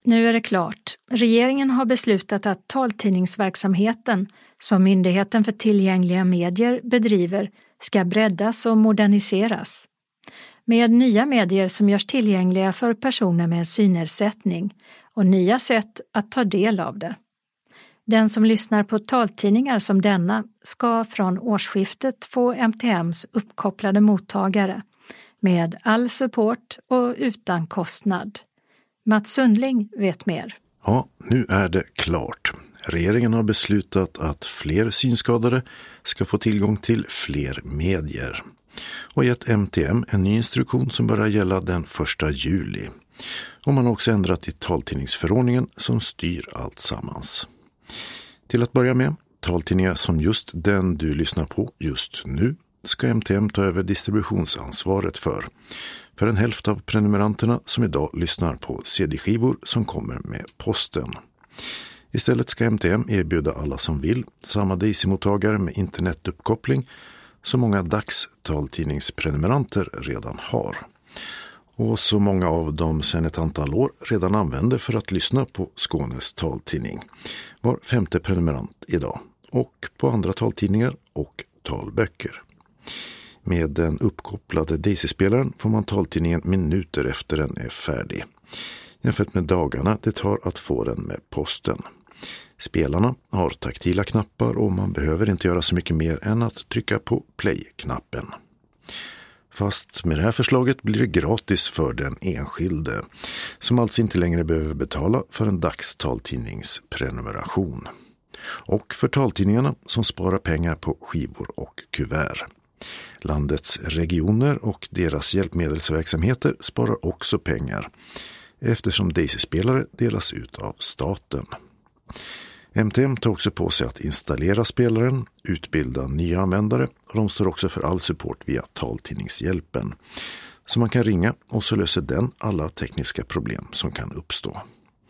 Nu är det klart. Regeringen har beslutat att taltidningsverksamheten som Myndigheten för tillgängliga medier bedriver ska breddas och moderniseras. Med nya medier som görs tillgängliga för personer med synnedsättning och nya sätt att ta del av det. Den som lyssnar på taltidningar som denna ska från årsskiftet få MTMs uppkopplade mottagare med all support och utan kostnad. Mats Sundling vet mer. Ja, nu är det klart. Regeringen har beslutat att fler synskadade ska få tillgång till fler medier och gett MTM en ny instruktion som börjar gälla den 1 juli. Och man har också ändrat i taltidningsförordningen som styr allt sammans. Till att börja med, taltidningar som just den du lyssnar på just nu ska MTM ta över distributionsansvaret för en hälft av prenumeranterna som idag lyssnar på CD-skivor som kommer med posten. Istället ska MTM erbjuda alla som vill samma Daisy-mottagare med internetuppkoppling som många dagstaltidningsprenumeranter redan har. Och så många av dem sedan ett antal år redan använder för att lyssna på Skånes taltidning. Var 5:e prenumerant idag. Och på andra taltidningar och talböcker. Med den uppkopplade Daisy-spelaren får man taltidningen minuter efter den är färdig. Jämfört med dagarna det tar att få den med posten. Spelarna har taktila knappar och man behöver inte göra så mycket mer än att trycka på play-knappen. Fast med det här förslaget blir det gratis för den enskilde, som alltså inte längre behöver betala för en dagstaltidningsprenumeration. Och för taltidningarna som sparar pengar på skivor och kuvert. Landets regioner och deras hjälpmedelsverksamheter sparar också pengar, eftersom Daisy-spelare delas ut av staten. MTM tar också på sig att installera spelaren, utbilda nya användare och de står också för all support via taltidningshjälpen. Så man kan ringa och så löser den alla tekniska problem som kan uppstå.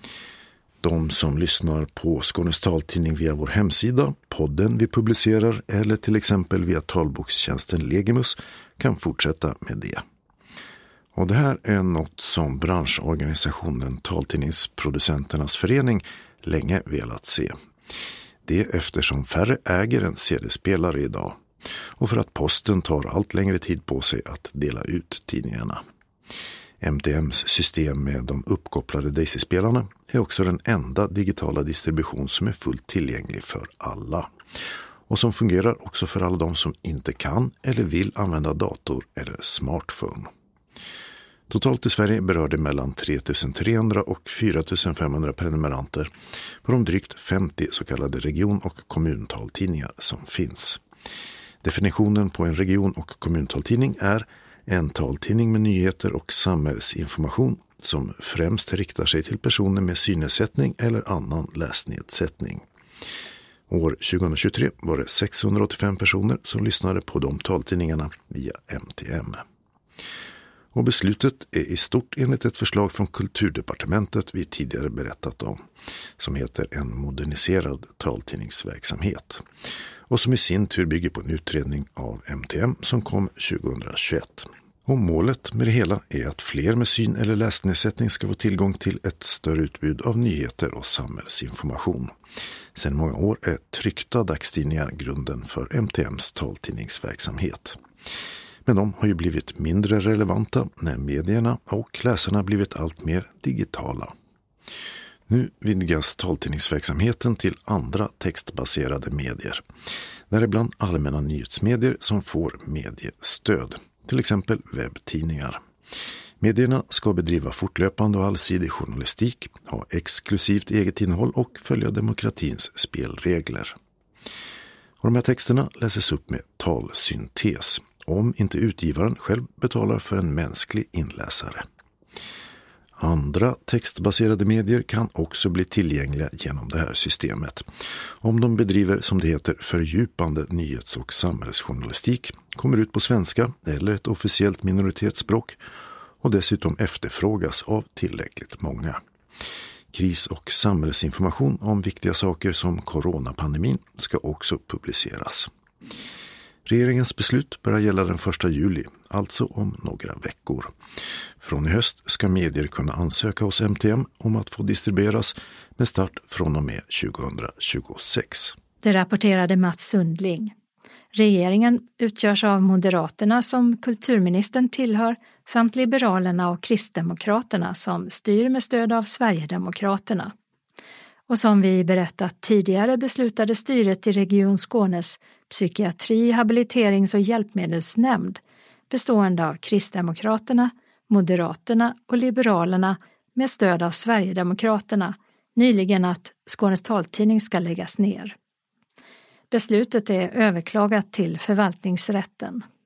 De som lyssnar på Skånes taltidning via vår hemsida, podden vi publicerar eller till exempel via talbokstjänsten Legimus kan fortsätta med det. Och det här är något som branschorganisationen Taltidningsproducenternas förening länge velat se. Det eftersom färre äger en CD-spelare idag och för att posten tar allt längre tid på sig att dela ut tidningarna. MTMs system med de uppkopplade Daisy-spelarna är också den enda digitala distribution som är fullt tillgänglig för alla och som fungerar också för alla de som inte kan eller vill använda dator eller smartphone. Totalt i Sverige berör det mellan 3300 och 4500 prenumeranter på de drygt 50 så kallade region- och kommuntaltidningar som finns. Definitionen på en region- och kommuntaltidning är en taltidning med nyheter och samhällsinformation som främst riktar sig till personer med synnedsättning eller annan läsnedsättning. År 2023 var det 685 personer som lyssnade på de taltidningarna via MTM. Och beslutet är i stort enligt ett förslag från Kulturdepartementet vi tidigare berättat om, som heter En moderniserad taltidningsverksamhet och som i sin tur bygger på en utredning av MTM som kom 2021. Och målet med det hela är att fler med syn- eller läsnedsättning ska få tillgång till ett större utbud av nyheter och samhällsinformation. Sedan många år är tryckta dagstidningar grunden för MTMs taltidningsverksamhet. Men de har ju blivit mindre relevanta när medierna och läsarna blivit allt mer digitala. Nu vidgas taltidningsverksamheten till andra textbaserade medier, däribland allmänna nyhetsmedier som får mediestöd, till exempel webbtidningar. Medierna ska bedriva fortlöpande och allsidig journalistik, ha exklusivt eget innehåll och följa demokratins spelregler. Och de här texterna läses upp med talsyntes, om inte utgivaren själv betalar för en mänsklig inläsare. Andra textbaserade medier kan också bli tillgängliga genom det här systemet. Om de bedriver, som det heter, fördjupande nyhets- och samhällsjournalistik, kommer ut på svenska eller ett officiellt minoritetsspråk och dessutom efterfrågas av tillräckligt många. Kris- och samhällsinformation om viktiga saker som coronapandemin ska också publiceras. Regeringens beslut börjar gälla den 1 juli, alltså om några veckor. Från i höst ska medier kunna ansöka hos MTM om att få distribueras med start från och med 2026. Det rapporterade Mats Sundling. Regeringen utgörs av Moderaterna som kulturministern tillhör samt Liberalerna och Kristdemokraterna som styr med stöd av Sverigedemokraterna. Och som vi berättat tidigare beslutade styret i Region Skånes psykiatri-, habiliterings- och hjälpmedelsnämnd bestående av Kristdemokraterna, Moderaterna och Liberalerna med stöd av Sverigedemokraterna nyligen att Skånes taltidning ska läggas ner. Beslutet är överklagat till förvaltningsrätten.